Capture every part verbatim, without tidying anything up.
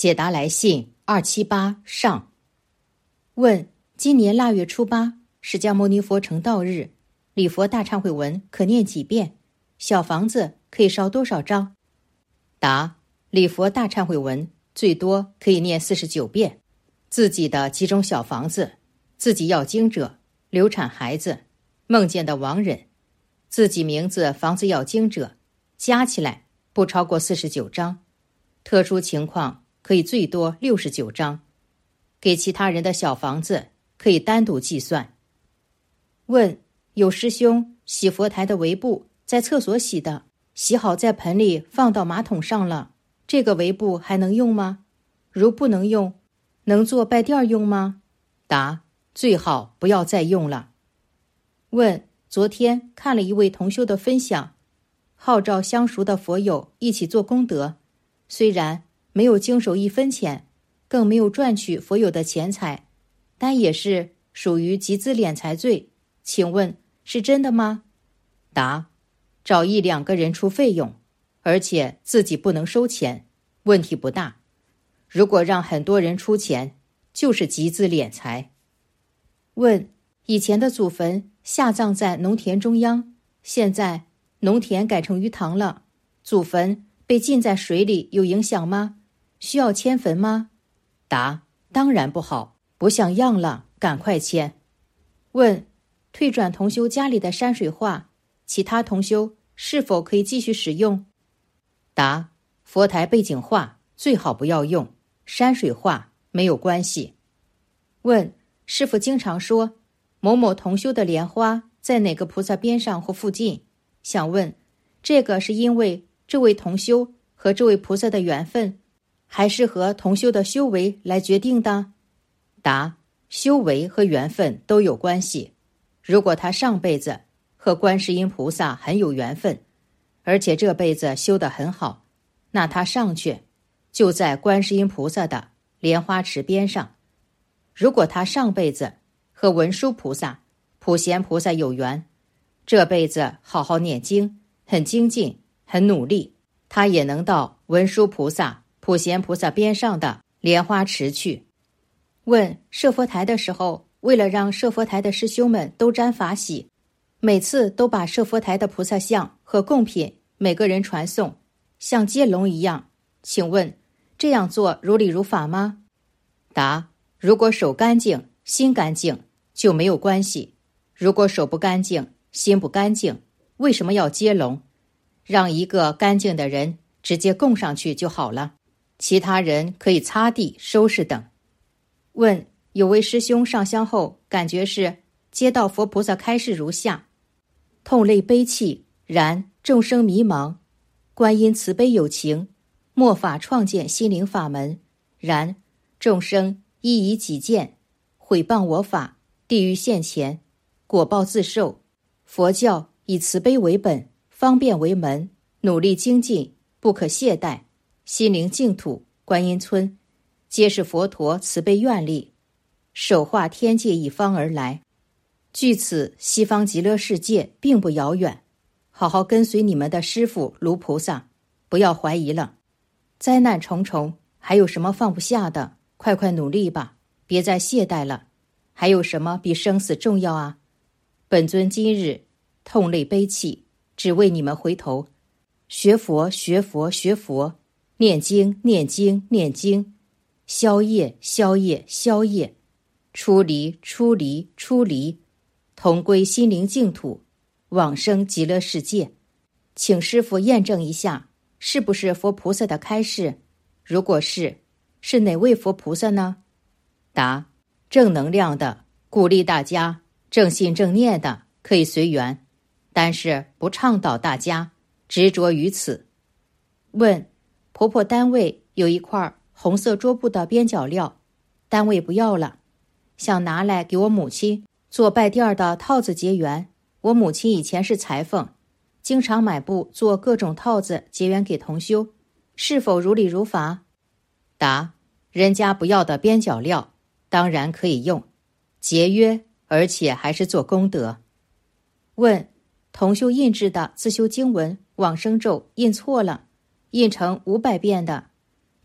解答来信二七八上。问：今年腊月初八，释迦牟尼佛成道日，礼佛大忏悔文可念几遍？小房子可以烧多少张？答：礼佛大忏悔文最多可以念四十九遍。自己的几种小房子，自己要经者、流产孩子、梦见的亡人，自己名字房子要经者，加起来不超过四十九张。特殊情况可以最多六十九张。给其他人的小房子可以单独计算。问：有师兄洗佛台的围布在厕所洗的，洗好在盆里放到马桶上了，这个围布还能用吗？如不能用，能做拜垫用吗？答：最好不要再用了。问：昨天看了一位同修的分享，号召相熟的佛友一起做功德，虽然没有经手一分钱，更没有赚取佛友的钱财，但也是属于集资敛财罪，请问是真的吗？答：找一两个人出费用，而且自己不能收钱，问题不大。如果让很多人出钱，就是集资敛财。问：以前的祖坟下葬在农田中央，现在农田改成鱼塘了，祖坟被浸在水里有影响吗？需要迁坟吗？答：当然不好，不像样了，赶快迁。问：退转同修家里的山水画，其他同修是否可以继续使用？答：佛台背景画最好不要用，山水画没有关系。问：师父经常说某某同修的莲花在哪个菩萨边上或附近，想问这个是因为这位同修和这位菩萨的缘分，还是和同修的修为来决定的？答：修为和缘分都有关系。如果他上辈子和观世音菩萨很有缘分，而且这辈子修得很好，那他上去就在观世音菩萨的莲花池边上。如果他上辈子和文殊菩萨、普贤菩萨有缘，这辈子好好念经，很精进，很努力，他也能到文殊菩萨、普贤菩萨边上的莲花池去。问：设佛台的时候，为了让设佛台的师兄们都沾法喜，每次都把设佛台的菩萨像和贡品每个人传送，像接龙一样，请问这样做如理如法吗？答：如果手干净，心干净就没有关系。如果手不干净，心不干净，为什么要接龙？让一个干净的人直接供上去就好了，其他人可以擦地、收拾等。问：有位师兄上香后，感觉是接到佛菩萨开示如下：痛泪悲泣，然众生迷茫，观音慈悲有情，末法创建心灵法门，然众生依以己见，毁谤我法，地狱现前，果报自受。佛教以慈悲为本，方便为门，努力精进，不可懈怠。心灵净土、观音村皆是佛陀慈悲愿力，手化天界一方而来。距此西方极乐世界并不遥远，好好跟随你们的师父卢菩萨，不要怀疑了。灾难重重，还有什么放不下的？快快努力吧，别再懈怠了。还有什么比生死重要啊？本尊今日痛泪悲泣，只为你们回头，学佛学佛学佛，念经念经念经，消业消业消业，出离出离出离，同归心灵净土，往生极乐世界。请师父验证一下，是不是佛菩萨的开示？如果是，是哪位佛菩萨呢？答：正能量的，鼓励大家正信正念的可以随缘，但是不倡导大家执着于此。问：婆婆单位有一块红色桌布的边角料，单位不要了，想拿来给我母亲做拜垫的套子结缘。我母亲以前是裁缝，经常买布做各种套子结缘给同修，是否如理如法？答：人家不要的边角料当然可以用，节约，而且还是做功德。问：同修印制的自修经文往生咒印错了，印成五百遍的，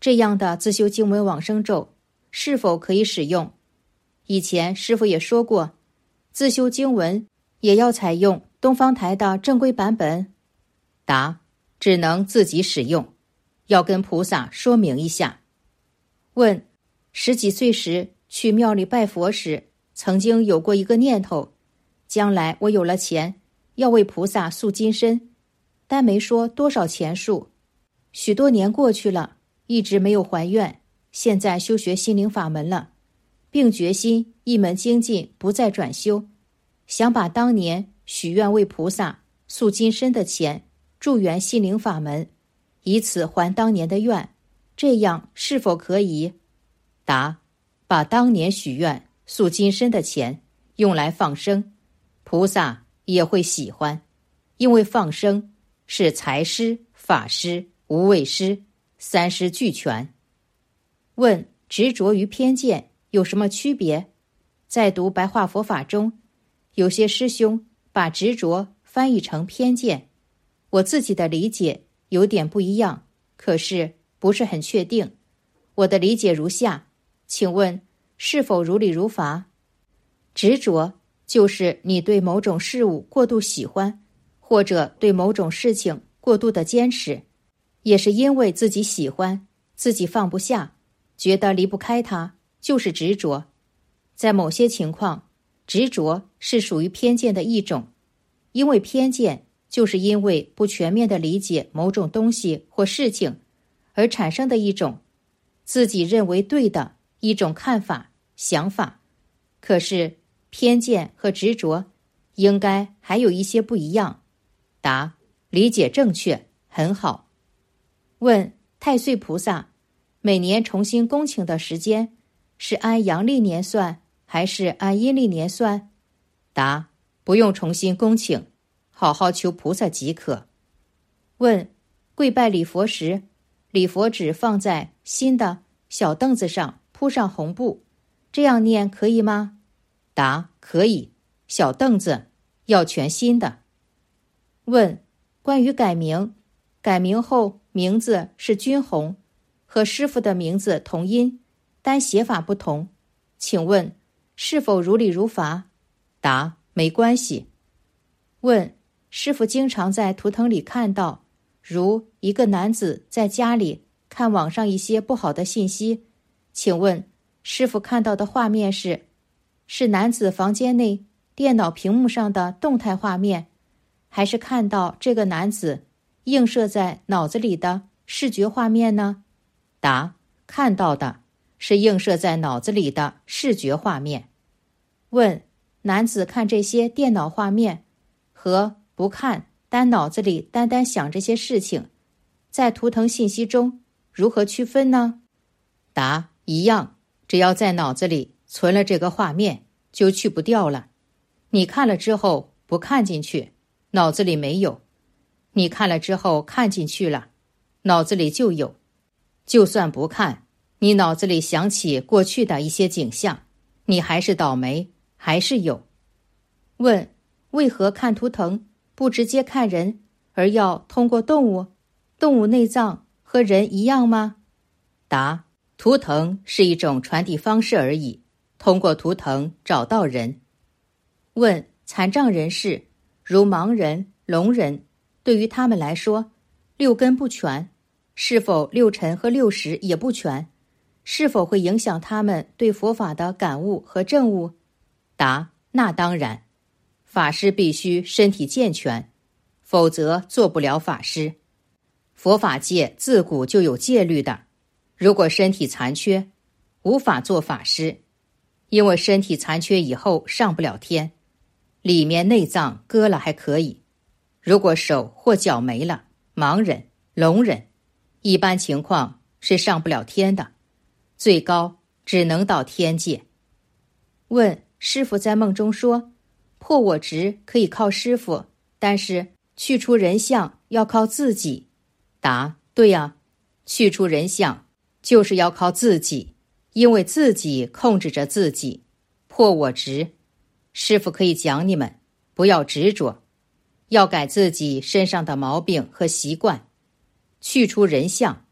这样的自修经文往生咒是否可以使用？以前师父也说过，自修经文也要采用东方台的正规版本。答：只能自己使用，要跟菩萨说明一下。问：十几岁时去庙里拜佛时，曾经有过一个念头，将来我有了钱，要为菩萨塑金身，但没说多少钱数。许多年过去了，一直没有还愿，现在修学心灵法门了，并决心一门精进，不再转修，想把当年许愿为菩萨塑金身的钱助缘心灵法门，以此还当年的愿，这样是否可以？答：把当年许愿塑金身的钱用来放生，菩萨也会喜欢，因为放生是财施、法施、无畏施，三施俱全。问：执着与偏见有什么区别？在读白话佛法中，有些师兄把执着翻译成偏见，我自己的理解有点不一样，可是不是很确定。我的理解如下，请问是否如理如法？执着就是你对某种事物过度喜欢，或者对某种事情过度的坚持，也是因为自己喜欢，自己放不下，觉得离不开它，就是执着。在某些情况，执着是属于偏见的一种，因为偏见就是因为不全面的理解某种东西或事情而产生的一种自己认为对的一种看法、想法。可是偏见和执着应该还有一些不一样。答：理解正确，很好。问：太岁菩萨每年重新恭请的时间是按阳历年算还是按阴历年算？答：不用重新恭请，好好求菩萨即可。问：跪拜礼佛时，礼佛纸放在新的小凳子上，铺上红布，这样念可以吗？答：可以，小凳子要全新的。问：关于改名，改名后名字是君红，和师父的名字同音，但写法不同，请问是否如理如法？答：没关系。问：师父经常在图腾里看到，如一个男子在家里看网上一些不好的信息，请问师父看到的画面是是男子房间内电脑屏幕上的动态画面，还是看到这个男子映射在脑子里的视觉画面呢？答：看到的是映射在脑子里的视觉画面。问：男子看这些电脑画面和不看，单脑子里单单想这些事情，在图腾信息中如何区分呢？答：一样，只要在脑子里存了这个画面，就去不掉了。你看了之后不看进去，脑子里没有；你看了之后看进去了，脑子里就有。就算不看，你脑子里想起过去的一些景象，你还是倒霉，还是有。问：为何看图腾不直接看人，而要通过动物？动物内脏和人一样吗？答：图腾是一种传递方式而已，通过图腾找到人。问：残障人士，如盲人、聋人，对于他们来说，六根不全，是否六尘和六识也不全？是否会影响他们对佛法的感悟和证悟？答：那当然，法师必须身体健全，否则做不了法师。佛法界自古就有戒律的，如果身体残缺，无法做法师，因为身体残缺以后上不了天，里面内脏割了还可以，如果手或脚没了，盲人、聋人，一般情况是上不了天的，最高只能到天界。问：师父在梦中说，破我执可以靠师父，但是去除人相要靠自己。答：对呀，去除人相就是要靠自己，因为自己控制着自己。破我执，师父可以讲你们不要执着，要改自己身上的毛病和习惯，去除人相。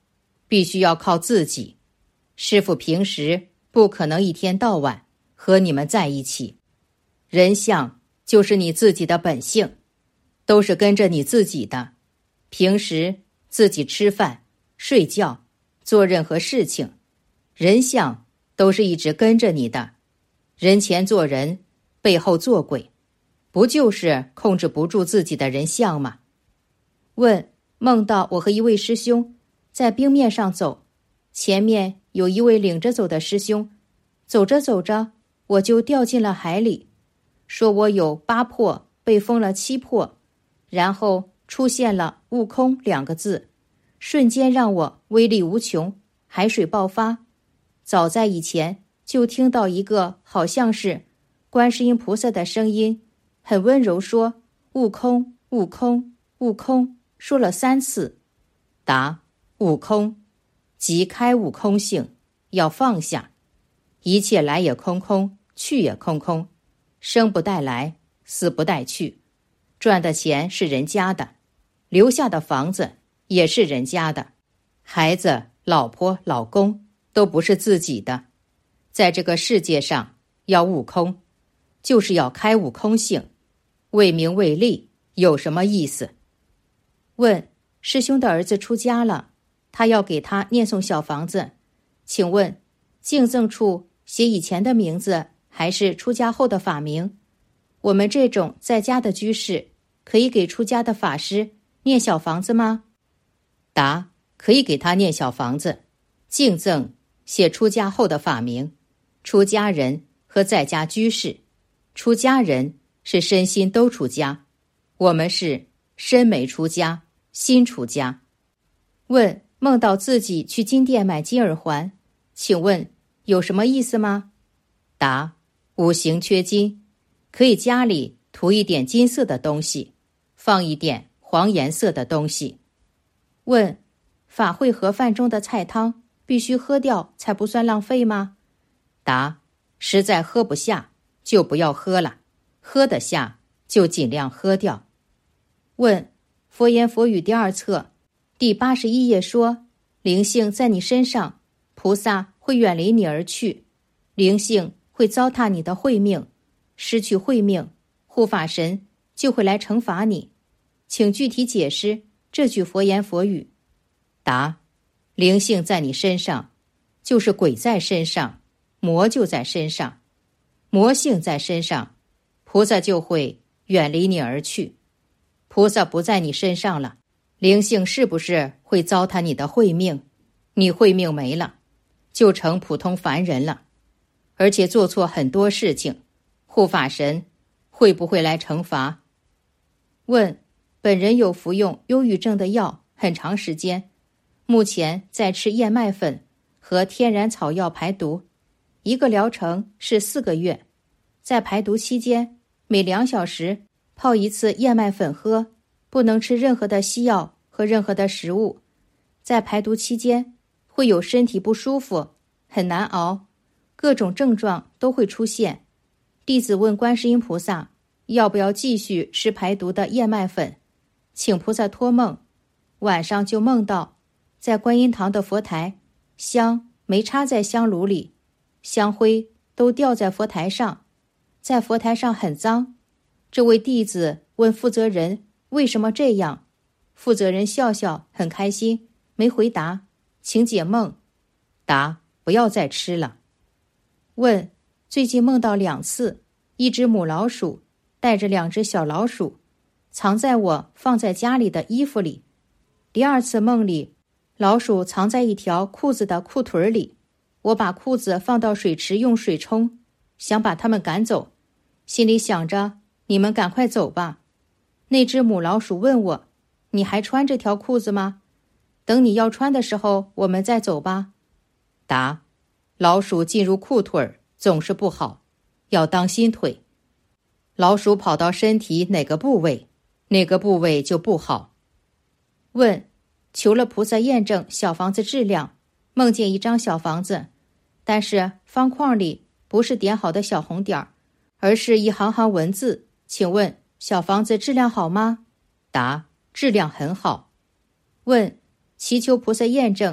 必须要靠自己。师父平时不可能一天到晚和你们在一起。人相就是你自己的本性，都是跟着你自己的。平时自己吃饭、睡觉、做任何事情，人相都是一直跟着你的。人前做人，背后做鬼，不就是控制不住自己的人相吗？问：梦到我和一位师兄在冰面上走，前面有一位领着走的师兄，走着走着我就掉进了海里，说我有八魄被封了七魄，然后出现了悟空两个字，瞬间让我威力无穷，海水爆发。早在以前就听到一个好像是观世音菩萨的声音，很温柔说：悟空，悟空，悟空，说了三次。答：悟空，即开悟空性，要放下，一切来也空空，去也空空，生不带来，死不带去，赚的钱是人家的，留下的房子也是人家的，孩子、老婆、老公都不是自己的。在这个世界上要悟空，就是要开悟空性，为名为利有什么意思？问：师兄的儿子出家了，他要给他念诵小房子，请问敬赠处写以前的名字还是出家后的法名？我们这种在家的居士可以给出家的法师念小房子吗？答：可以给他念小房子，敬赠写出家后的法名。出家人和在家居士，出家人是身心都出家，我们是身没出家，心出家。问：梦到自己去金店买金耳环，请问有什么意思吗？答：五行缺金，可以家里涂一点金色的东西，放一点黄颜色的东西。问：法会盒饭中的菜汤必须喝掉才不算浪费吗？答：实在喝不下就不要喝了，喝得下就尽量喝掉。问：佛言佛语第二册第八十一页说，灵性在你身上，菩萨会远离你而去，灵性会糟蹋你的慧命，失去慧命，护法神就会来惩罚你，请具体解释这句佛言佛语。答：灵性在你身上，就是鬼在身上，魔就在身上，魔性在身上，菩萨就会远离你而去。菩萨不在你身上了，灵性是不是会糟蹋你的慧命？你慧命没了，就成普通凡人了，而且做错很多事情，护法神会不会来惩罚？问：本人有服用忧郁症的药很长时间，目前在吃燕麦粉和天然草药排毒，一个疗程是四个月，在排毒期间每两小时泡一次燕麦粉喝，不能吃任何的西药和任何的食物。在排毒期间会有身体不舒服，很难熬，各种症状都会出现。弟子问观世音菩萨要不要继续吃排毒的燕麦粉，请菩萨托梦。晚上就梦到在观音堂的佛台，香没插在香炉里，香灰都掉在佛台上，在佛台上很脏。这位弟子问负责人为什么这样，负责人笑笑很开心，没回答，请解梦。答：不要再吃了。问：最近梦到两次，一只母老鼠带着两只小老鼠藏在我放在家里的衣服里，第二次梦里老鼠藏在一条裤子的裤腿里，我把裤子放到水池用水冲，想把它们赶走，心里想着你们赶快走吧。那只母老鼠问我，你还穿这条裤子吗？等你要穿的时候我们再走吧。答：老鼠进入裤腿总是不好，要当心腿。老鼠跑到身体哪个部位，哪个部位就不好。问：求了菩萨验证小房子质量，梦见一张小房子，但是方框里不是点好的小红点儿，而是一行行文字，请问小房子质量好吗？答：质量很好。问：祈求菩萨验证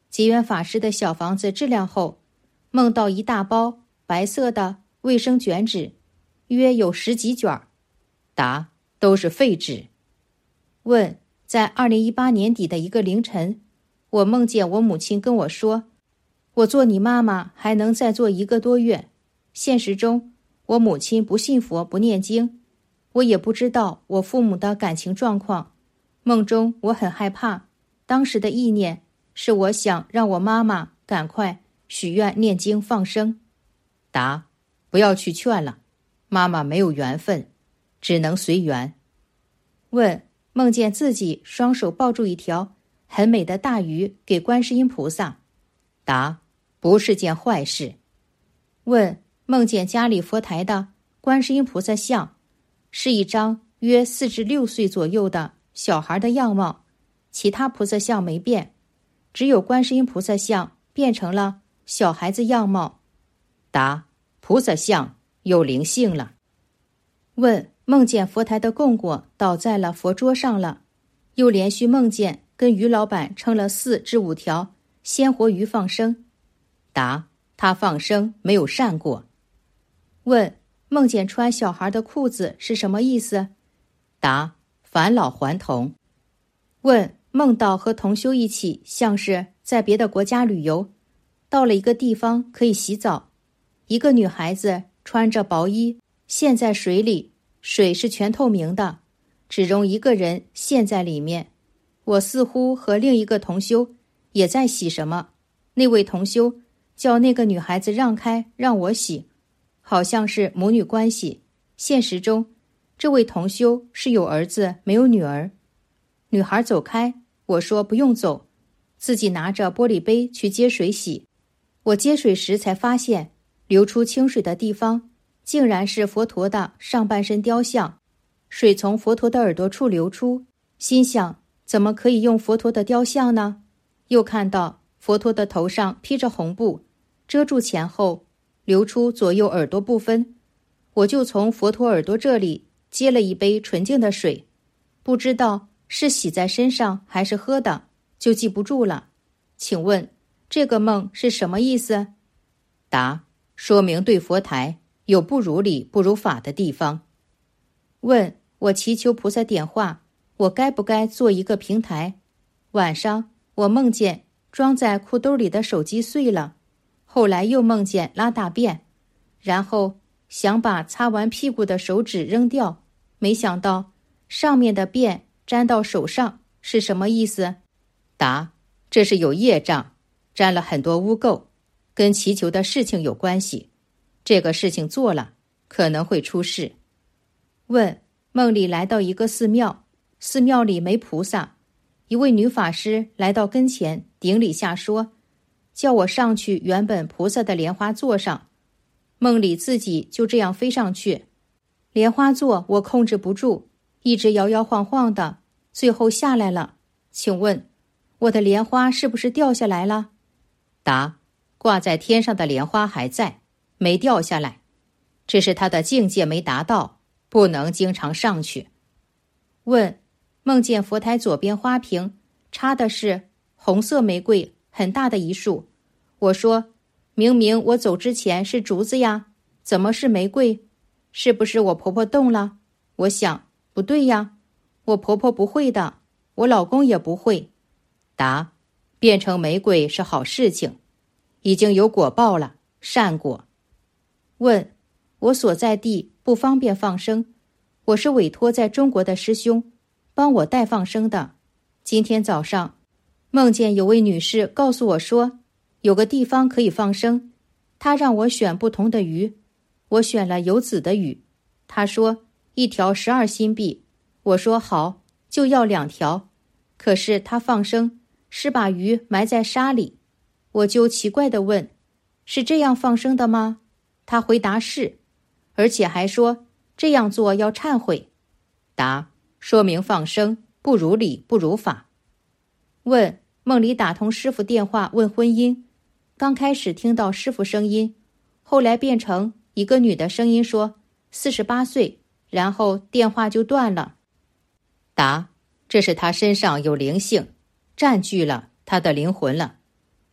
结缘法师的小房子质量后，梦到一大包白色的卫生卷纸，约有十几卷。答：都是废纸。问：在二零一八年底的一个凌晨，我梦见我母亲跟我说，我做你妈妈还能再做一个多月。现实中，我母亲不信佛不念经，我也不知道我父母的感情状况。梦中我很害怕，当时的意念是我想让我妈妈赶快许愿念经放生。答：不要去劝了，妈妈没有缘分，只能随缘。问：梦见自己双手抱住一条很美的大鱼给观世音菩萨。答：不是件坏事。问：梦见家里佛台的观世音菩萨像是一张约四至六岁左右的小孩的样貌，其他菩萨像没变，只有观世音菩萨像变成了小孩子样貌。答：菩萨像有灵性了。问：梦见佛台的供果倒在了佛桌上了，又连续梦见跟鱼老板称了四至五条鲜活鱼放生。答：他放生没有善果。问：梦见穿小孩的裤子是什么意思？答：返老还童。问：梦到和同修一起像是在别的国家旅游，到了一个地方可以洗澡，一个女孩子穿着薄衣陷在水里，水是全透明的，只容一个人陷在里面。我似乎和另一个同修也在洗什么，那位同修叫那个女孩子让开让我洗，好像是母女关系。现实中，这位同修是有儿子没有女儿。女孩走开，我说不用走，自己拿着玻璃杯去接水洗。我接水时才发现，流出清水的地方竟然是佛陀的上半身雕像，水从佛陀的耳朵处流出，心想怎么可以用佛陀的雕像呢？又看到佛陀的头上披着红布，遮住前后，流出左右耳朵不分。我就从佛陀耳朵这里接了一杯纯净的水，不知道是洗在身上还是喝的，就记不住了。请问这个梦是什么意思？答：说明对佛台有不如理不如法的地方。问：我祈求菩萨点化，我该不该做一个平台？晚上我梦见装在裤兜里的手机碎了，后来又梦见拉大便，然后想把擦完屁股的手指扔掉，没想到上面的便沾到手上，是什么意思？答：这是有业障，沾了很多污垢，跟祈求的事情有关系，这个事情做了可能会出事。问：梦里来到一个寺庙，寺庙里没菩萨，一位女法师来到跟前顶礼下说，叫我上去原本菩萨的莲花座上。梦里自己就这样飞上去，莲花座我控制不住，一直摇摇晃晃的，最后下来了。请问我的莲花是不是掉下来了？答：挂在天上的莲花还在，没掉下来，这是他的境界没达到，不能经常上去。问：梦见佛台左边花瓶插的是红色玫瑰，很大的一束。我说，明明我走之前是竹子呀，怎么是玫瑰？是不是我婆婆动了？我想，不对呀，我婆婆不会的，我老公也不会。答：变成玫瑰是好事情，已经有果报了，善果。问：我所在地不方便放生，我是委托在中国的师兄帮我代放生的。今天早上梦见有位女士告诉我说，有个地方可以放生，她让我选不同的鱼，我选了有籽的鱼，她说一条十二新币，我说好，就要两条。可是她放生是把鱼埋在沙里，我就奇怪地问，是这样放生的吗？她回答是，而且还说这样做要忏悔。答：说明放生不如理不如法。问：梦里打通师父电话问婚姻，刚开始听到师父声音，后来变成一个女的声音说四十八岁，然后电话就断了。答：这是他身上有灵性，占据了他的灵魂了。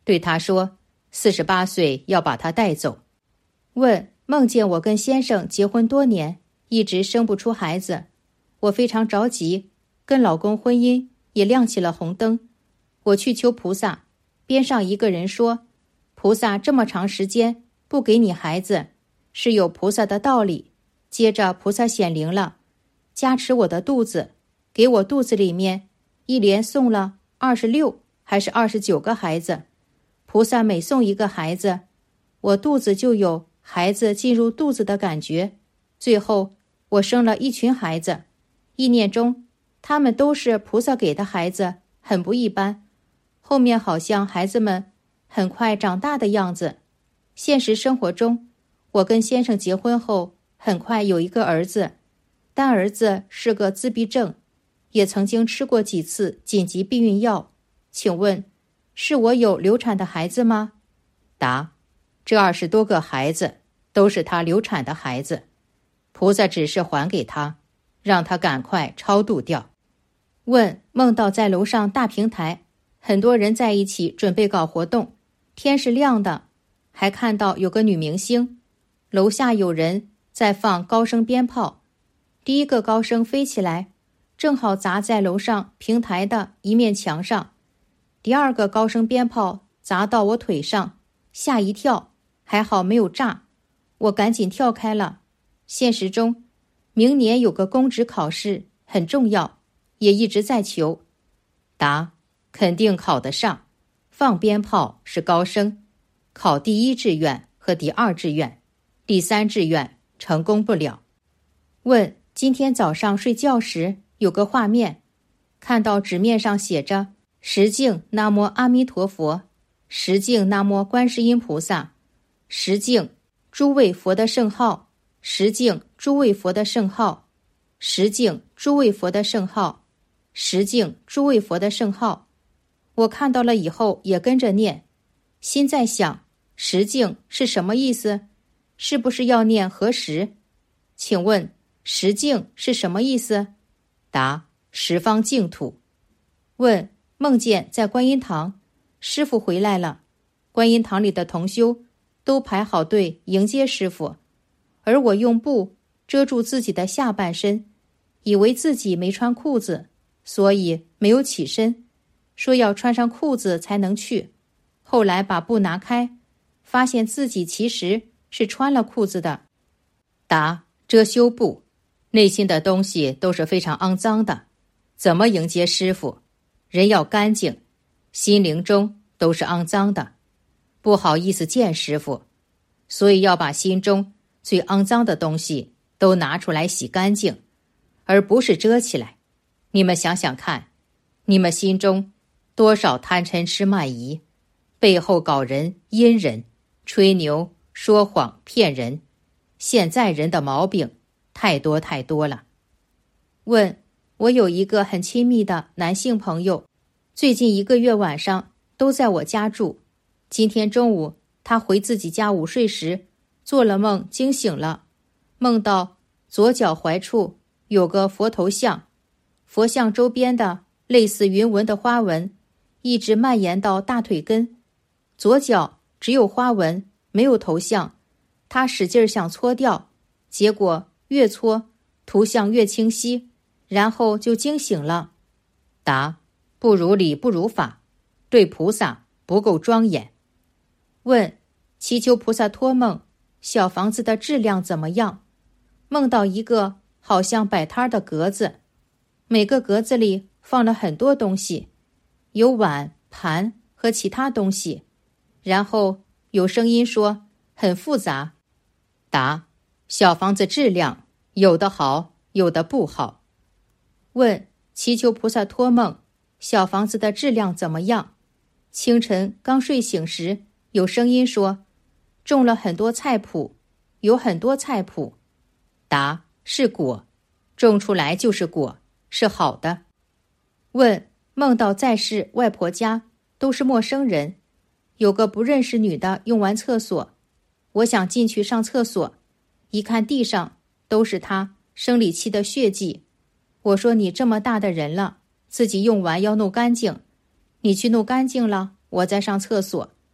对他说，四十八岁要把他带走。问，梦见我跟先生结婚多年，一直生不出孩子，我非常着急，跟老公婚姻也亮起了红灯。我去求菩萨，边上一个人说，菩萨这么长时间不给你孩子，是有菩萨的道理。接着菩萨显灵了，加持我的肚子，给我肚子里面一连送了二十六还是二十九个孩子。菩萨每送一个孩子，我肚子就有孩子进入肚子的感觉。最后我生了一群孩子，意念中他们都是菩萨给的孩子，很不一般。后面好像孩子们很快长大的样子。现实生活中，我跟先生结婚后很快有一个儿子，但儿子是个自闭症，也曾经吃过几次紧急避孕药。请问，是我有流产的孩子吗？答：这二十多个孩子都是他流产的孩子，菩萨只是还给他，让他赶快超度掉。问，梦到在楼上大平台，很多人在一起准备搞活动，天是亮的，还看到有个女明星，楼下有人在放高声鞭炮，第一个高声飞起来，正好砸在楼上平台的一面墙上，第二个高声鞭炮砸到我腿上，吓一跳，还好没有炸，我赶紧跳开了。现实中，明年有个公职考试很重要，也一直在求。答：肯定考得上，放鞭炮是高升，考第一志愿和第二志愿，第三志愿成功不了。问，今天早上睡觉时有个画面，看到纸面上写着十敬南无阿弥陀佛，十敬南无观世音菩萨，十敬诸位佛的圣号，十敬诸位佛的圣号，十敬诸位佛的圣号，十敬诸位佛的圣号。我看到了以后也跟着念，心在想，十敬是什么意思？是不是要念何时？请问十敬是什么意思？答：十方净土。问，梦见在观音堂，师父回来了，观音堂里的同修都排好队迎接师父，而我用布遮住自己的下半身，以为自己没穿裤子，所以没有起身，说要穿上裤子才能去。后来把布拿开，发现自己其实是穿了裤子的。答：遮羞布，内心的东西都是非常肮脏的，怎么迎接师父？人要干净，心灵中都是肮脏的，不好意思见师父，所以要把心中最肮脏的东西都拿出来洗干净，而不是遮起来。你们想想看，你们心中多少贪嗔痴慢疑，背后搞人阴人，吹牛说谎骗人，现在人的毛病太多太多了。问，我有一个很亲密的男性朋友，最近一个月晚上都在我家住。今天中午他回自己家午睡时，做了梦惊醒了，梦到左脚踝处有个佛头像，佛像周边的类似云纹的花纹一直蔓延到大腿根，左脚只有花纹没有头像，他使劲想搓掉，结果越搓图像越清晰，然后就惊醒了。答：不如理不如法，对菩萨不够庄严。问，祈求菩萨托梦，小房子的质量怎么样？梦到一个好像摆摊的格子，每个格子里放了很多东西，有碗盘和其他东西，然后有声音说很复杂。答：小房子质量有的好，有的不好。问，祈求菩萨托梦，小房子的质量怎么样？清晨刚睡醒时，有声音说种了很多菜谱，有很多菜谱。答：是果，种出来就是果，是好的。问，梦到在世外婆家都是陌生人，有个不认识女的用完厕所，我想进去上厕所，一看地上都是她生理期的血迹。我说，你这么大的人了，自己用完要弄干净，你去弄干净了，我再上厕所。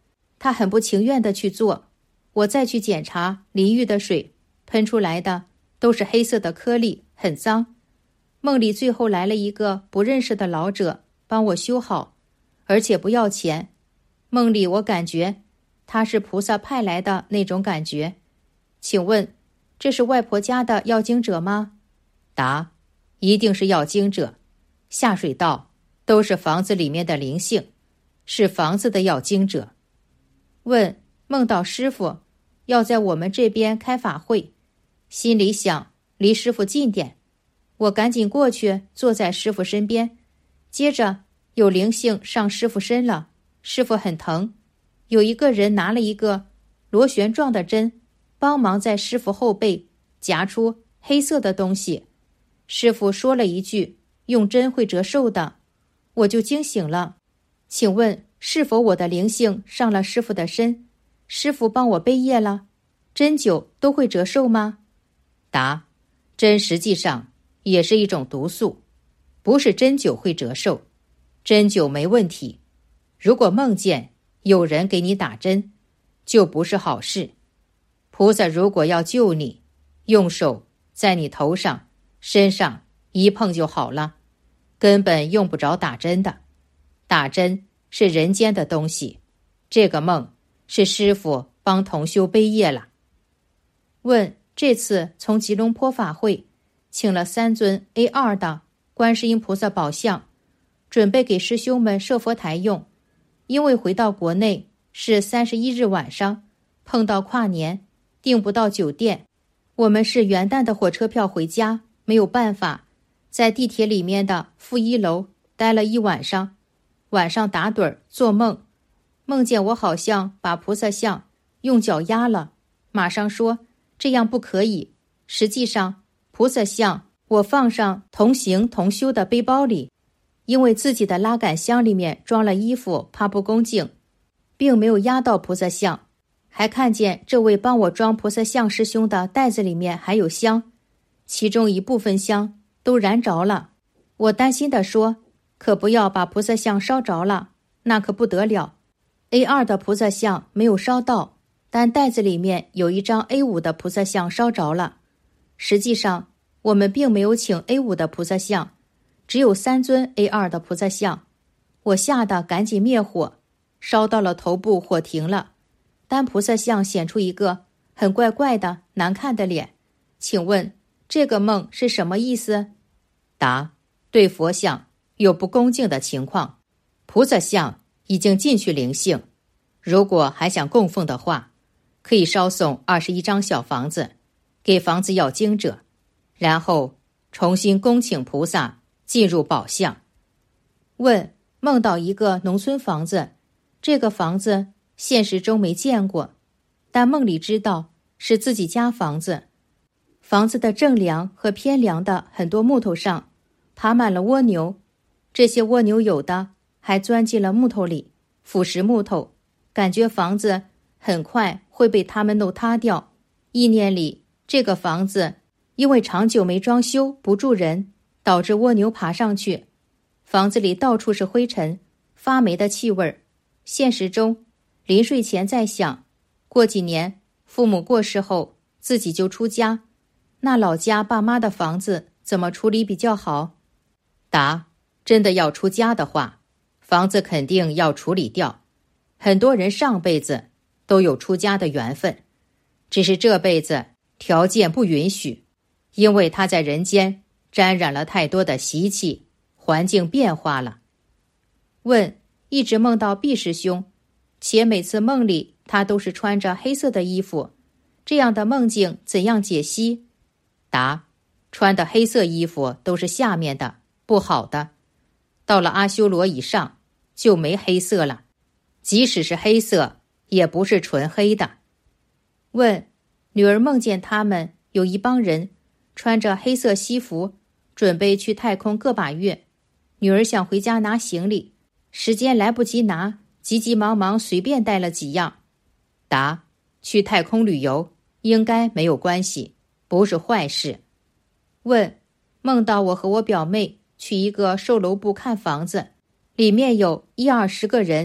他很不情愿地去做。我再去检查淋浴的水，喷出来的都是黑色的颗粒，很脏。梦里最后来了一个不认识的老者，帮我修好，而且不要钱。梦里我感觉他是菩萨派来的那种感觉。请问，这是外婆家的要经者吗？答：一定是要经者。下水道都是房子里面的灵性，是房子的要经者。问：梦到师父要在我们这边开法会，心里想离师父近点，我赶紧过去坐在师父身边，接着有灵性上师父身了，师父很疼，有一个人拿了一个螺旋状的针，帮忙在师父后背夹出黑色的东西。师父说了一句，用针会折寿的，我就惊醒了。请问是否我的灵性上了师父的身，师父帮我背业了，针灸都会折寿吗？答：针实际上也是一种毒素，不是针灸会折寿，针灸没问题。如果梦见有人给你打针，就不是好事。菩萨如果要救你，用手在你头上、身上一碰就好了，根本用不着打针的。打针是人间的东西，这个梦是师父帮同修背业了。问：这次从吉隆坡法会请了三尊 A 二 的观世音菩萨宝像，准备给师兄们设佛台用。因为回到国内是三十一日晚上，碰到跨年，订不到酒店，我们是元旦的火车票回家，没有办法，在地铁里面的负一楼待了一晚上。晚上打盹儿做梦，梦见我好像把菩萨像用脚压了，马上说这样不可以。实际上菩萨像我放上同行同修的背包里，因为自己的拉杆箱里面装了衣服，怕不恭敬，并没有压到菩萨像。还看见这位帮我装菩萨像师兄的袋子里面还有香，其中一部分香都燃着了。我担心地说，可不要把菩萨像烧着了，那可不得了。 A 二 的菩萨像没有烧到，但袋子里面有一张 A 五 的菩萨像烧着了。实际上我们并没有请 A 五 的菩萨像，只有三尊 A 二 的菩萨像。我吓得赶紧灭火，烧到了头部，火停了，但菩萨像显出一个很怪怪的难看的脸。请问这个梦是什么意思？答：对佛像有不恭敬的情况，菩萨像已经进去灵性，如果还想供奉的话，可以烧送二十一张小房子给房子要经者，然后重新恭请菩萨进入宝相。问：梦到一个农村房子，这个房子现实中没见过，但梦里知道是自己家房子。房子的正梁和偏梁的很多木头上爬满了蜗牛，这些蜗牛有的还钻进了木头里，腐蚀木头，感觉房子很快会被它们弄塌掉。意念里，这个房子因为长久没装修不住人，导致蜗牛爬上去，房子里到处是灰尘，发霉的气味。现实中临睡前在想，过几年父母过世后自己就出家，那老家爸妈的房子怎么处理比较好？答：真的要出家的话，房子肯定要处理掉。很多人上辈子都有出家的缘分，只是这辈子条件不允许，因为他在人间沾染了太多的习气，环境变化了。问：一直梦到毕师兄，且每次梦里他都是穿着黑色的衣服，这样的梦境怎样解析？答：穿的黑色衣服都是下面的，不好的。到了阿修罗以上就没黑色了，即使是黑色也不是纯黑的。问：女儿梦见他们有一帮人穿着黑色西服，准备去太空个把月，女儿想回家拿行李，时间来不及拿，急急忙忙随便带了几样。答：去太空旅游应该没有关系，不是坏事。问：梦到我和我表妹去一个售楼部看房子，里面有一二十个人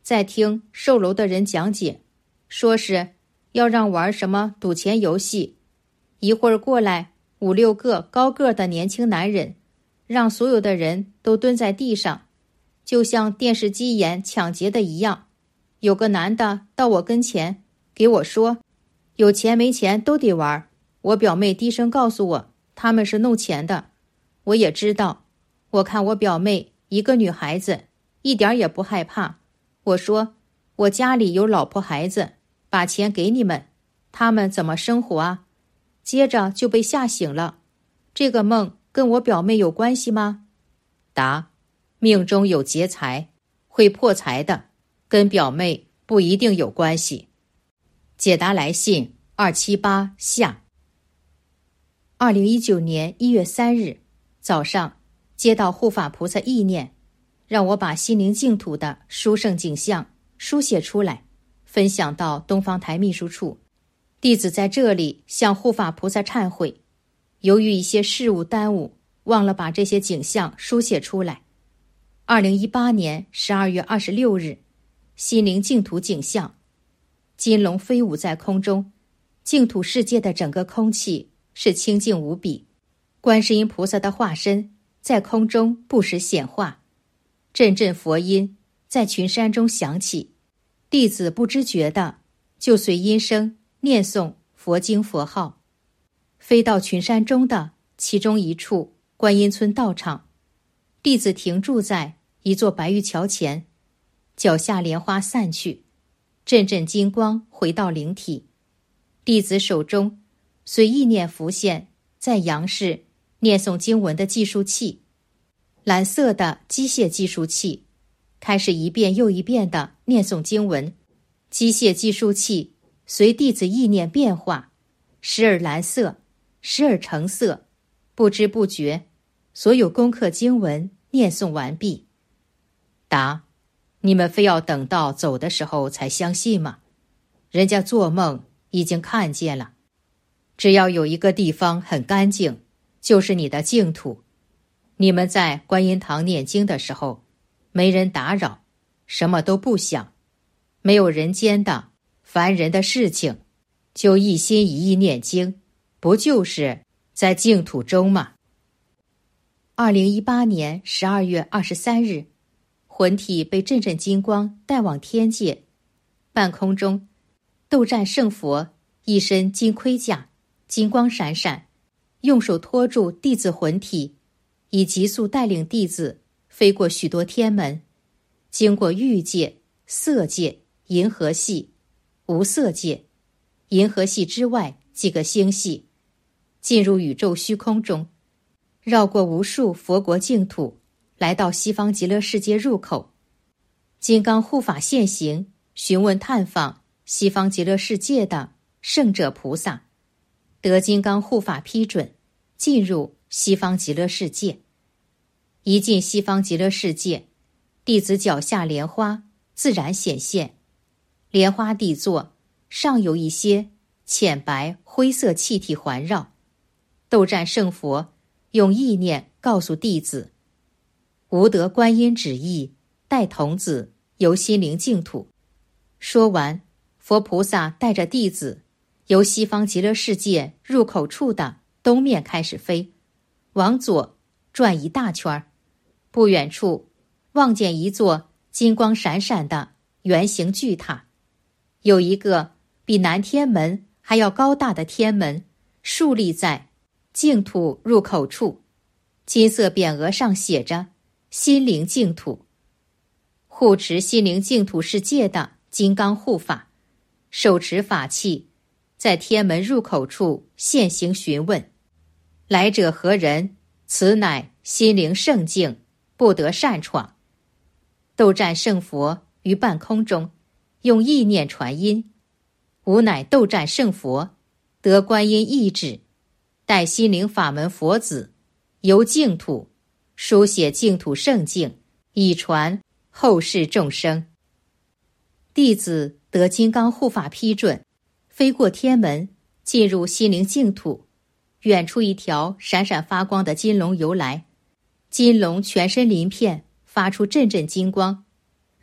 在听售楼的人讲解，说是要让玩什么赌钱游戏。一会儿过来五六个高个的年轻男人，让所有的人都蹲在地上，就像电视机演抢劫的一样。有个男的到我跟前给我说，有钱没钱都得玩。我表妹低声告诉我，他们是弄钱的。我也知道，我看我表妹一个女孩子一点也不害怕。我说，我家里有老婆孩子，把钱给你们，他们怎么生活啊？接着就被吓醒了。这个梦跟我表妹有关系吗？答：命中有劫财，会破财的，跟表妹不一定有关系。解答来信二七八下。二零一九年一月三日早上，接到护法菩萨意念，让我把心灵净土的殊胜景象书写出来，分享到东方台秘书处。弟子在这里向护法菩萨忏悔，由于一些事务耽误，忘了把这些景象书写出来。二零一八年十二月二十六日，心灵净土景象，金龙飞舞在空中，净土世界的整个空气是清净无比，观世音菩萨的化身在空中不时显化，阵阵佛音在群山中响起，弟子不知觉的就随音声念诵佛经佛号。飞到群山中的其中一处观音村道场，弟子停住在一座白玉桥前，脚下莲花散去，阵阵金光回到灵体。弟子手中随意念浮现在阳室念诵经文的计数器，蓝色的机械计数器开始一遍又一遍地念诵经文，机械计数器随弟子意念变化，时而蓝色，时而橙色，不知不觉所有功课经文念诵完毕。答：你们非要等到走的时候才相信吗？人家做梦已经看见了。只要有一个地方很干净，就是你的净土。你们在观音堂念经的时候，没人打扰，什么都不想，没有人间的凡人的事情，就一心一意念经，不就是在净土中吗？二零一八年十二月二十三日，魂体被阵阵金光带往天界，半空中，斗战胜佛一身金盔甲，金光闪闪，用手托住弟子魂体，以急速带领弟子飞过许多天门，经过欲界、色界、银河系、无色界、银河系之外几个星系，进入宇宙虚空中，绕过无数佛国净土，来到西方极乐世界入口。金刚护法现行，询问探访西方极乐世界的圣者菩萨，得金刚护法批准，进入西方极乐世界。一进西方极乐世界，弟子脚下莲花自然显现，莲花地座上有一些浅白灰色气体环绕。斗战胜佛用意念告诉弟子，无得观音旨意，带童子游心灵净土。说完，佛菩萨带着弟子由西方极乐世界入口处的东面开始飞，往左转一大圈，不远处望见一座金光闪闪的圆形巨塔，有一个比南天门还要高大的天门竖立在净土入口处，金色匾额上写着心灵净土。护持心灵净土世界的金刚护法手持法器，在天门入口处现行询问，来者何人？此乃心灵圣境，不得擅闯。斗战胜佛于半空中用意念传音，吾乃斗战胜佛，得观音意旨，带心灵法门佛子游净土，书写净土圣境，以传后世众生。弟子得金刚护法批准，飞过天门，进入心灵净土。远处一条闪闪发光的金龙游来，金龙全身鳞片发出阵阵金光，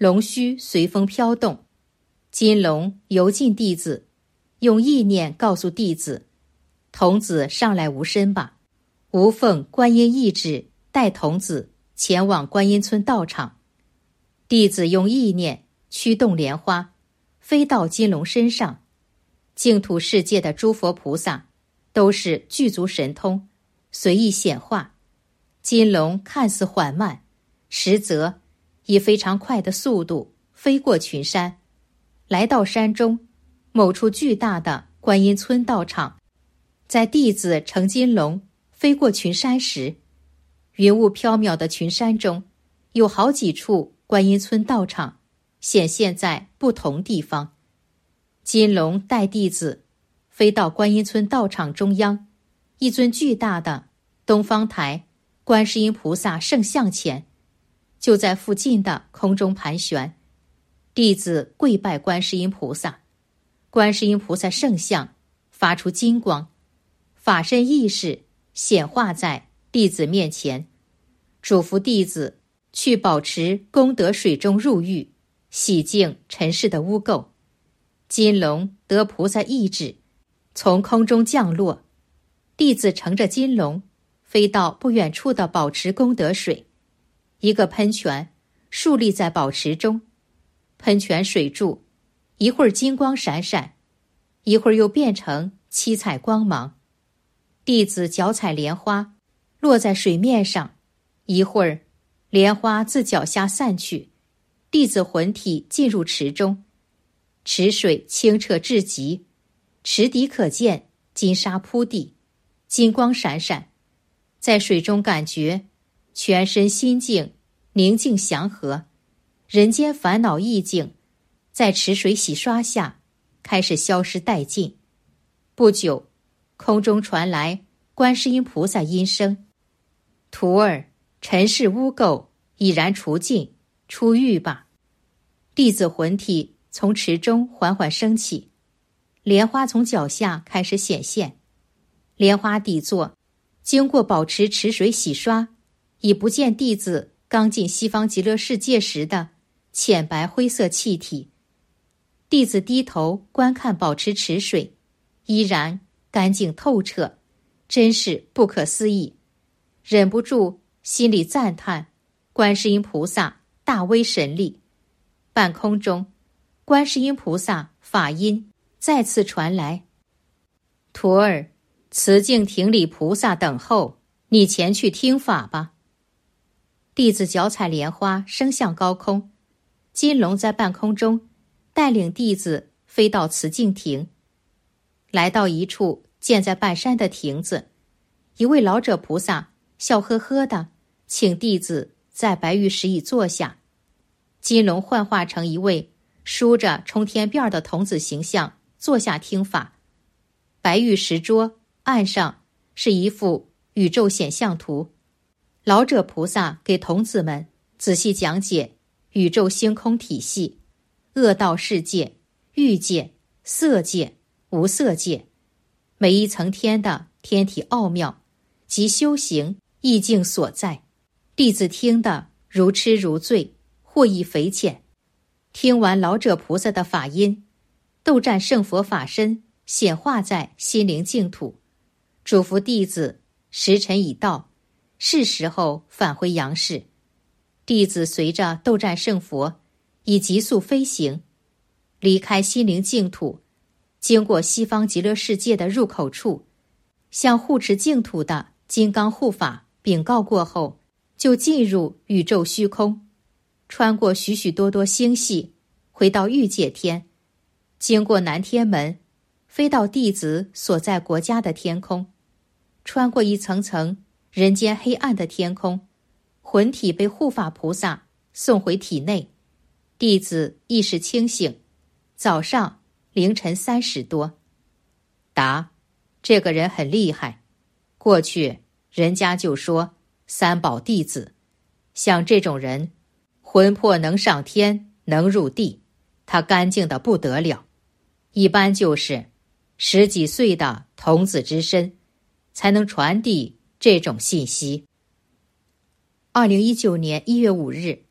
龙须随风飘动，金龙游进弟子，用意念告诉弟子：童子上来无身吧，吾奉观音意旨带童子前往观音村道场。弟子用意念驱动莲花，飞到金龙身上。净土世界的诸佛菩萨都是具足神通，随意显化。金龙看似缓慢，实则以非常快的速度飞过群山，来到山中某处巨大的观音村道场。在弟子乘金龙飞过群山时，云雾缥缈的群山中有好几处观音村道场显现在不同地方。金龙带弟子飞到观音村道场中央，一尊巨大的东方台观世音菩萨圣像前，就在附近的空中盘旋。弟子跪拜观世音菩萨，观世音菩萨圣像发出金光，法身意识显化在弟子面前，嘱咐弟子去保持功德水中入浴，洗净尘世的污垢。金龙得菩萨意志，从空中降落，弟子乘着金龙飞到不远处的宝池功德水，一个喷泉竖立在宝池中，喷泉水柱一会儿金光闪闪，一会儿又变成七彩光芒。弟子脚踩莲花落在水面上，一会儿莲花自脚下散去，弟子魂体进入池中，池水清澈至极，池底可见金沙铺地，金光闪闪，在水中感觉全身心境宁静祥和，人间烦恼意境在池水洗刷下开始消失殆尽。不久，空中传来观世音菩萨音声：徒儿，尘世污垢已然除尽，出狱吧。弟子魂体从池中缓缓升起，莲花从脚下开始显现。莲花底座经过宝池池水洗刷，已不见弟子刚进西方极乐世界时的浅白灰色气体。弟子低头观看宝池池水，依然干净透彻，真是不可思议，忍不住心里赞叹观世音菩萨大威神力。半空中，观世音菩萨法音再次传来：徒儿，慈净亭里菩萨等候，你前去听法吧。弟子脚踩莲花升向高空，金龙在半空中带领弟子飞到慈净亭。来到一处建在半山的亭子，一位老者菩萨笑呵呵地请弟子在白玉石椅坐下。金龙幻化成一位梳着冲天辫的童子形象坐下听法。白玉石桌案上是一幅宇宙显像图，老者菩萨给童子们仔细讲解宇宙星空体系、恶道世界、欲界、色界、无色界，每一层天的天体奥妙及修行意境所在。弟子听得如痴如醉，获益匪浅。听完老者菩萨的法音，斗战胜佛法身显化在心灵净土，嘱咐弟子时辰已到，是时候返回阳世。弟子随着斗战胜佛以急速飞行，离开心灵净土，经过西方极乐世界的入口处，向护持净土的金刚护法禀告过后，就进入宇宙虚空，穿过许许多多星系，回到欲界天，经过南天门，飞到弟子所在国家的天空，穿过一层层人间黑暗的天空，魂体被护法菩萨送回体内。弟子意识清醒，早上凌晨三时多。答：这个人很厉害，过去人家就说三宝弟子，像这种人魂魄能上天能入地，他干净的不得了，一般就是十几岁的童子之身才能传递这种信息。二零一九年一月五日，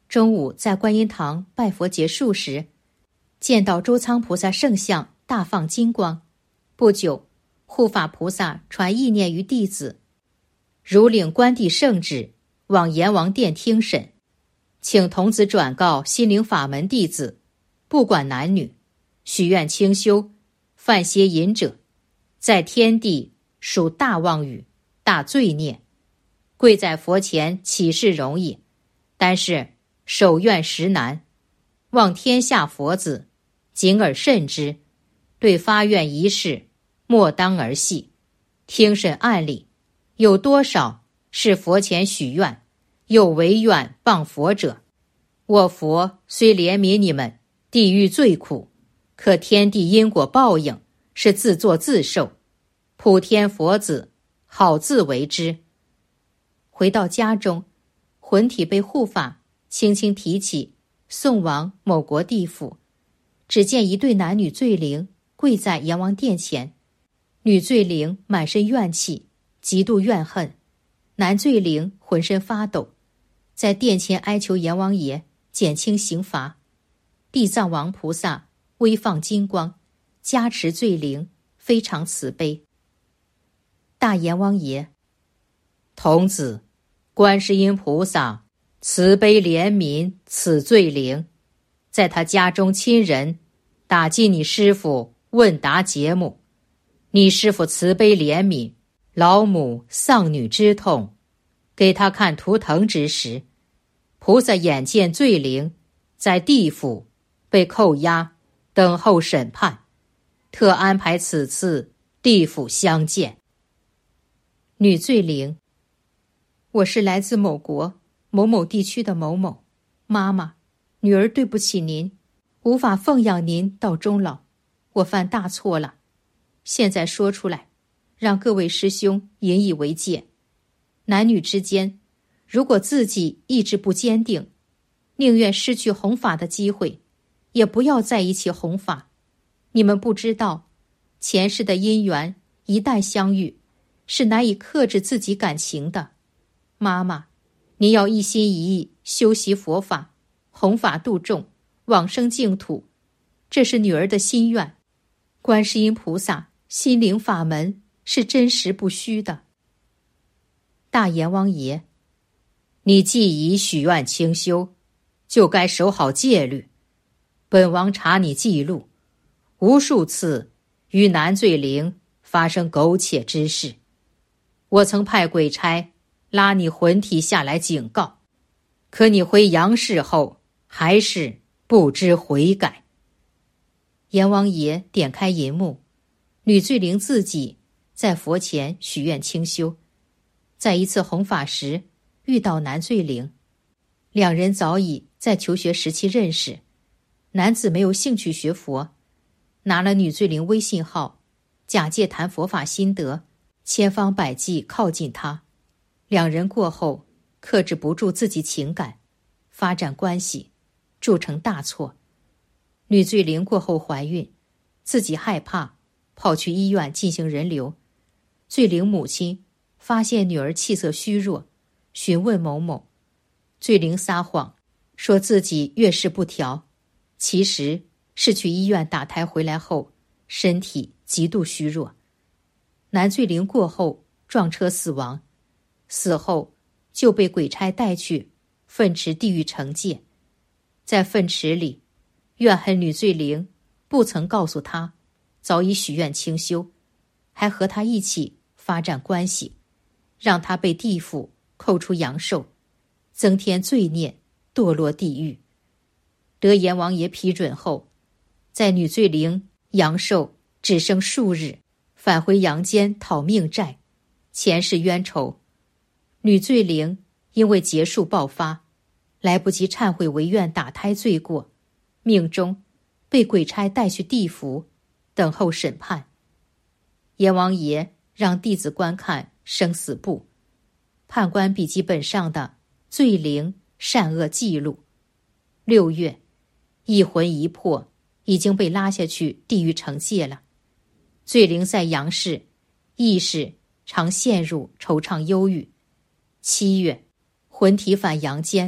中午在观音堂拜佛结束时，见到周仓菩萨圣像大放金光。不久，护法菩萨传意念于弟子，如领观地圣旨，往阎王殿听审，请童子转告心灵法门弟子，不管男女，许愿清修，犯邪淫者，在天地属大妄语、大罪孽。跪在佛前起誓容易，但是守愿实难。望天下佛子谨而慎之，对发愿一事莫当儿戏。听审案例，有多少是佛前许愿又违愿谤佛者？我佛虽怜悯你们，地狱最苦，可天地因果报应是自作自受，普天佛子好自为之。回到家中，魂体被护法轻轻提起，送往某国地府。只见一对男女罪灵跪在阎王殿前，女罪灵满身怨气，极度怨恨，男罪灵浑身发抖，在殿前哀求阎王爷减轻刑罚。地藏王菩萨微放金光，加持罪灵，非常慈悲。大阎王爷：童子，观世音菩萨慈悲怜悯此罪灵，在他家中亲人打击你师父问答节目，你师父慈悲怜悯老母丧女之痛，给他看图腾之时，菩萨眼见罪灵在地府被扣押等候审判，特安排此次地府相见。女罪灵：我是来自某国某某地区的某某，妈妈，女儿对不起您，无法奉养您到终老，我犯大错了，现在说出来，让各位师兄引以为戒。男女之间，如果自己意志不坚定，宁愿失去弘法的机会，也不要在一起弘法。你们不知道，前世的因缘一旦相遇，是难以克制自己感情的。妈妈，你要一心一意修习佛法，弘法度众，往生净土，这是女儿的心愿。观世音菩萨心灵法门是真实不虚的。大阎王爷：你既已许愿清修，就该守好戒律。本王查你记录，无数次与男罪灵发生苟且之事，我曾派鬼差拉你魂体下来警告，可你回阳世后还是不知悔改。阎王爷点开银幕，女罪灵自己在佛前许愿清修，在一次弘法时遇到男罪灵，两人早已在求学时期认识。男子没有兴趣学佛，拿了女罪灵微信号，假借谈佛法心得，千方百计靠近他。两人过后克制不住自己情感，发展关系，铸成大错。女罪灵过后怀孕，自己害怕，跑去医院进行人流。罪灵母亲发现女儿气色虚弱，询问某某。罪灵撒谎，说自己月事不调，其实是去医院打胎回来后，身体极度虚弱。男罪灵过后撞车死亡，死后就被鬼差带去粪池地狱惩戒。在粪池里，怨恨女罪灵不曾告诉他早已许愿清修，还和他一起发展关系，让他被地府扣除阳寿，增添罪孽，堕落地狱。得阎王爷批准后，在女罪灵阳寿只剩数日，返回阳间讨命债，前世冤仇。女罪灵因为劫数爆发，来不及忏悔违愿打胎罪过，命中被鬼差带去地府等候审判。阎王爷让弟子观看生死簿，判官笔记本上的罪灵善恶记录。六月，一魂一魄已经被拉下去地狱惩戒了。罪灵在阳世意识常陷入惆怅忧郁。七月，魂体返阳间，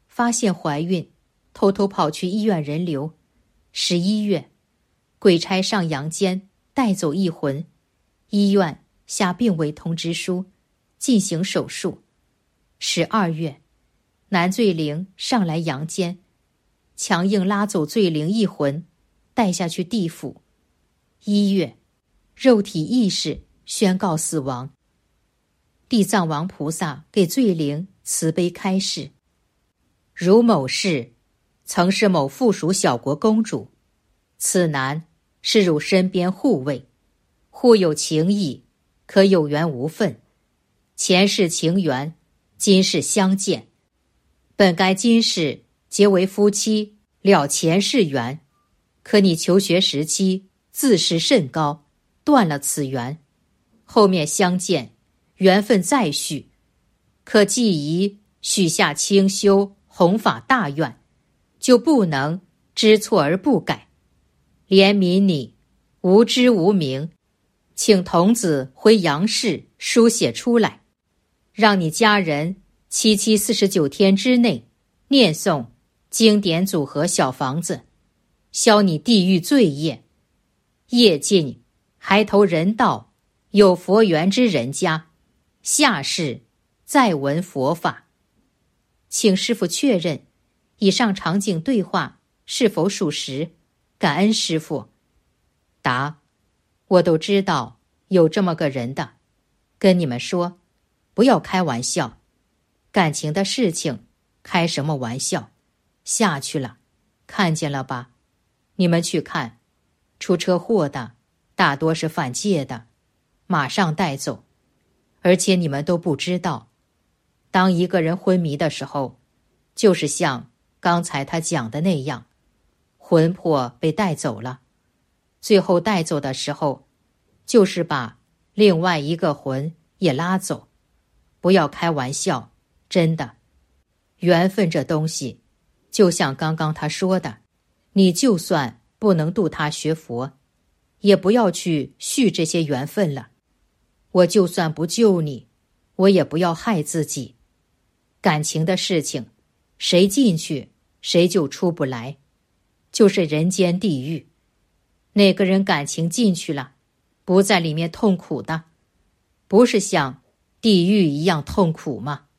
发现怀孕，偷偷跑去医院人流。十一月，鬼差上阳间带走一魂，医院下病危通知书，进行手术。十二月，男罪灵上来阳间，强硬拉走罪灵一魂，带下去地府。一月，肉体意识宣告死亡。地藏王菩萨给罪灵慈悲开示：如某氏曾是某附属小国公主，此男是汝身边护卫，互有情谊，可有缘无分。前世情缘，今世相见，本该今世结为夫妻，了前世缘。可你求学时期自视甚高，断了此缘，后面相见，缘分再续。可既宜许下清修弘法大愿，就不能知错而不改。怜悯你无知无明，请童子回阳世书写出来，让你家人七七四十九天之内念诵经典组合小房子，消你地狱罪业。业尽还投人道，有佛缘之人家，下世再闻佛法。请师父确认以上场景对话是否属实，感恩师父。答：我都知道有这么个人的，跟你们说，不要开玩笑，感情的事情开什么玩笑？下去了，看见了吧？你们去看，出车祸的大多是犯戒的，马上带走。而且你们都不知道，当一个人昏迷的时候，就是像刚才他讲的那样，魂魄被带走了，最后带走的时候，就是把另外一个魂也拉走。不要开玩笑，真的。缘分这东西，就像刚刚他说的，你就算不能度他学佛，也不要去续这些缘分了。我就算不救你，我也不要害自己。感情的事情，谁进去谁就出不来，就是人间地狱。哪个人感情进去了，不在里面痛苦的，不是像地狱一样痛苦吗？